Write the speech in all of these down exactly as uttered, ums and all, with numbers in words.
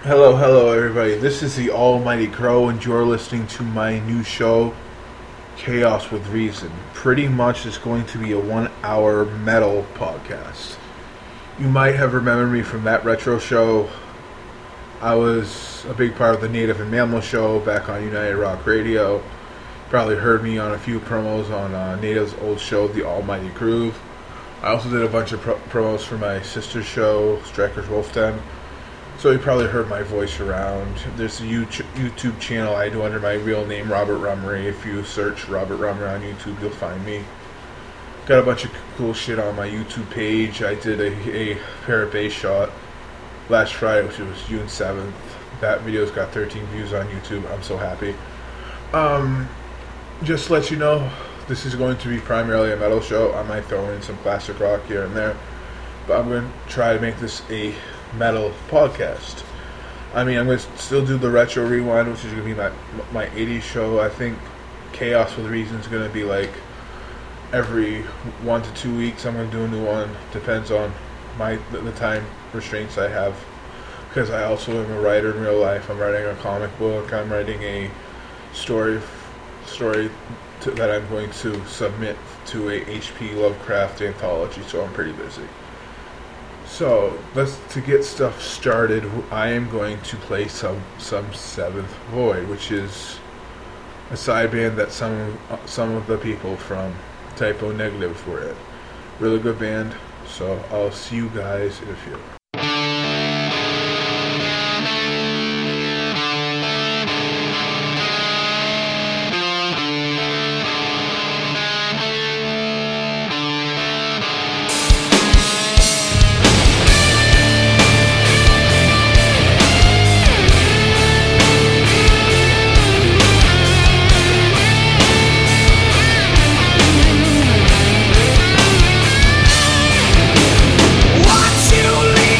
Hello, hello, everybody. This is the Almighty Crow, and you're listening to my new show, Chaos with Reason. Pretty much, it's going to be a one-hour metal podcast. You might have remembered me from that retro show. I was a big part of the Native and Mammal show back on United Rock Radio. Probably heard me on a few promos on uh, Native's old show, The Almighty Groove. I also did a bunch of pro- promos for my sister's show, Stryker's Wolf Den. So you probably heard my voice around. There's a YouTube channel I do under my real name, Robert Rummery. If you search Robert Rummery on YouTube, you'll find me. Got a bunch of cool shit on my YouTube page. I did a, a pair of bass shot last Friday, which was June seventh. That video's got thirteen views on YouTube. I'm so happy. Um, just to let you know, this is going to be primarily a metal show. I might throw in some classic rock here and there, but I'm going to try to make this a metal podcast. I mean, I'm going to still do the Retro Rewind, which is going to be my my eighties show. I think Chaos with Reason is going to be like every one to two weeks. I'm going to do a new one. Depends on my the, the time restraints I have, because I also am a writer in real life. I'm writing a comic book. I'm writing a story story to, that I'm going to submit to a H P Lovecraft anthology. So I'm pretty busy. So, let's to get stuff started, I am going to play some some Seventh Void, which is a side band that some some of the people from Typo Negative were in. Really good band, so I'll see you guys in a few. Watch you leave.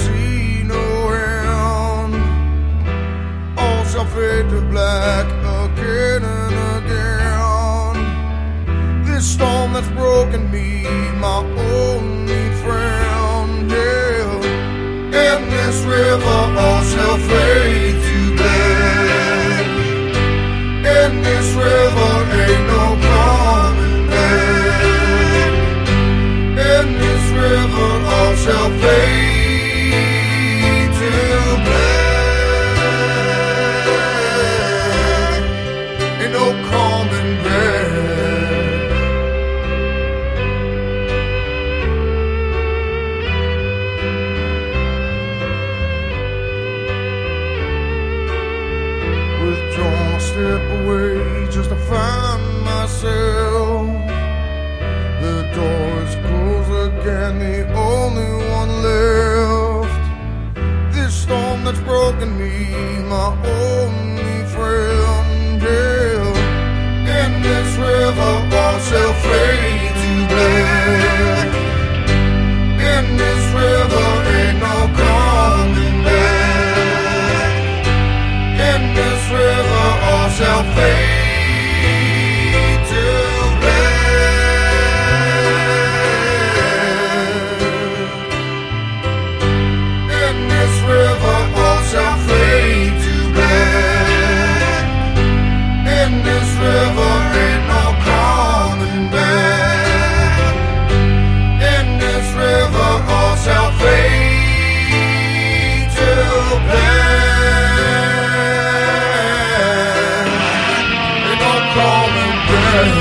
see no end. All shall fade to black again and again. This storm that's broken me, my only friend, yeah. In this river all shall fade to black. In this river ain't no coming back. In this river all shall fade to black. Ain't no coming back. Withdrawn a step away just to find myself. The door is closed again, the only one left. This storm that's broken me, my only friend, yeah. In this river all shall fade to black. In this river ain't no coming back. In this river all shall fade to black. In this river all shall fade to black. In this river ain't no coming back. In this river all shall fade to black. Ain't no coming back.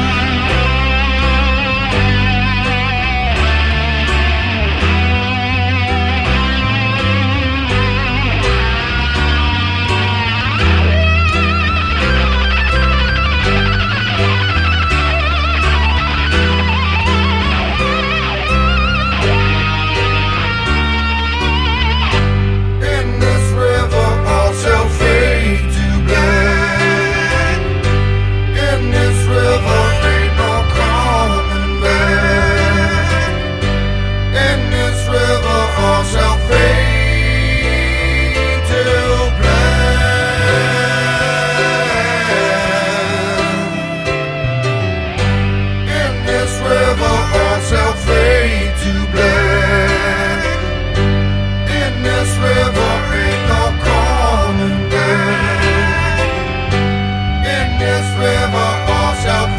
In this river all shall fade to black. In this river ain't no coming back. In this river all shall fade to black. In this river all shall fade to black. In this river ain't no coming back. In this river all shall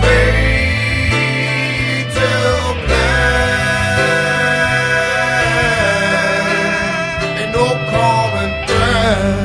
fade to black. Ain't no coming back.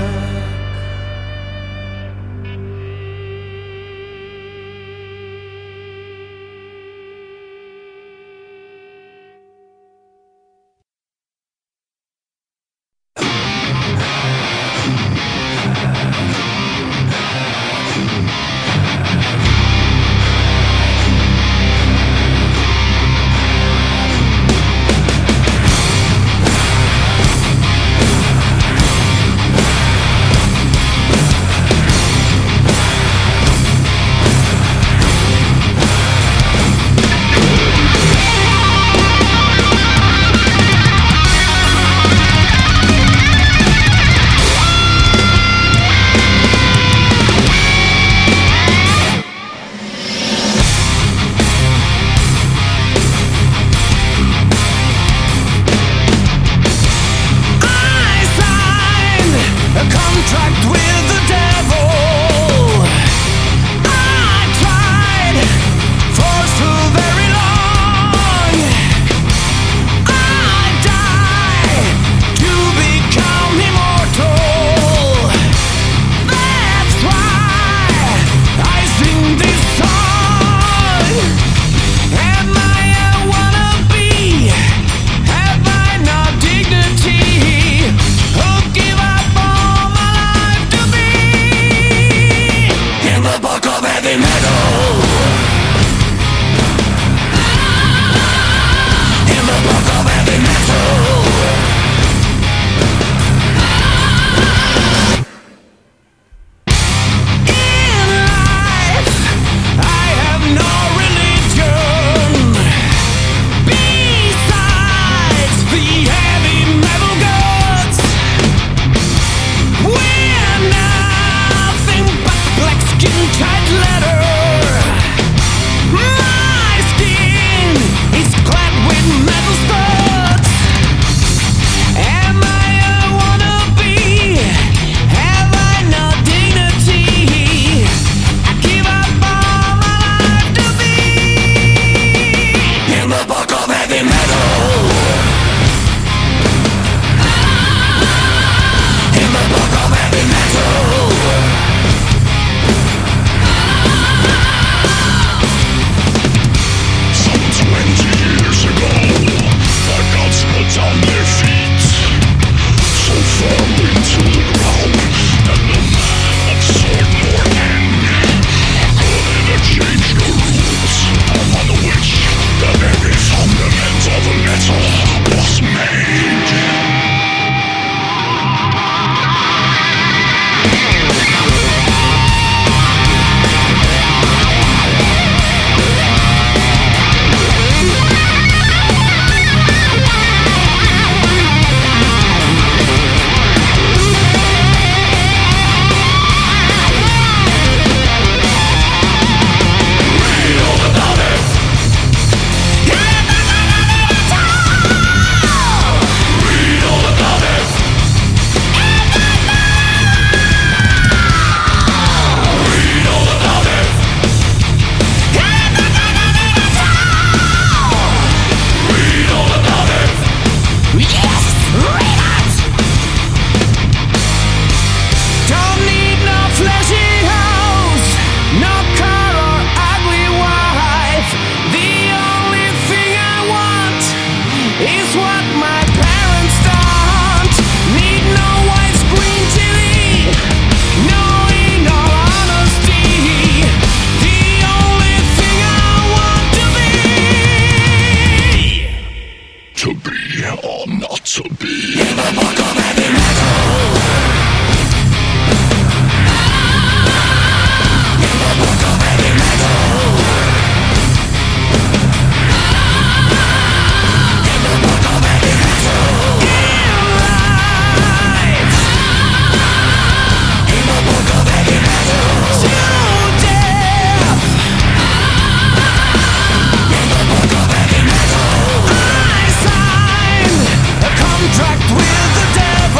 Have I not dignity? Oh, give up all my life to be Contract with the devil.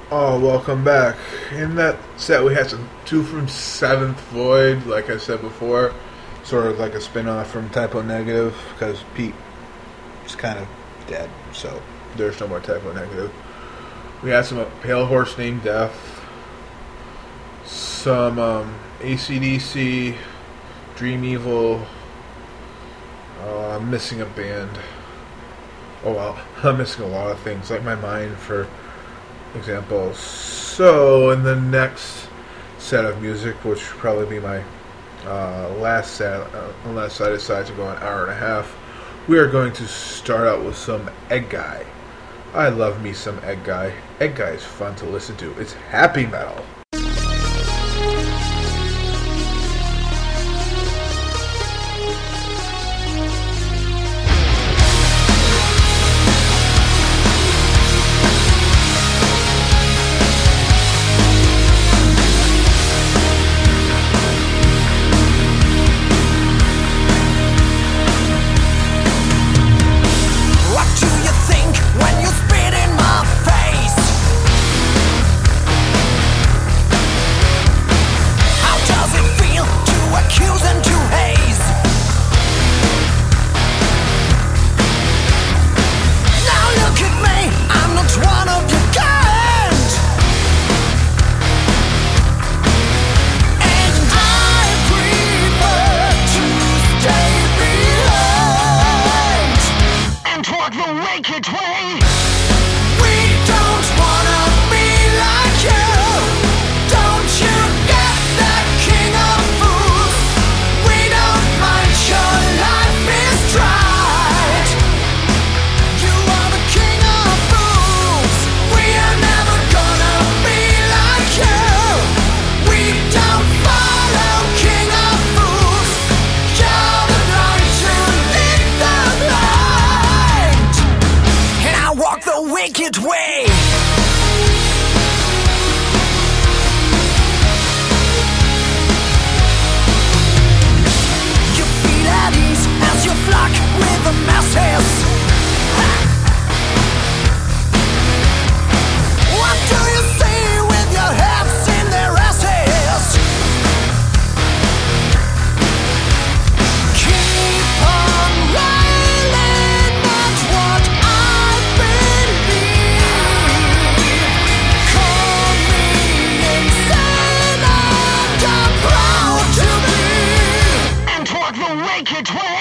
Oh, welcome back. In that set, we had some two from Seventh Void, like I said before, sort of like a spin-off from Typo Negative, because Pete is kind of dead, so there's no more Typo Negative. We had some uh, Pale Horse Named Death, some um, A C D C, Dream Evil. Uh, I'm missing a band. Oh well, I'm missing a lot of things, like my mind, for example. So, in the next set of music, which will probably be my uh, last set, uh, unless I decide to go an hour and a half, we are going to start out with some Egg Guy. I love me some Egg Guy. Egg Guy is fun to listen to. It's happy metal. Wicked way. You feel at ease as you flock with the masses. What do you see with your heads in their asses? Keep on railing, that's what I believe. Call me insane and I'm proud to be. And walk the wicked way.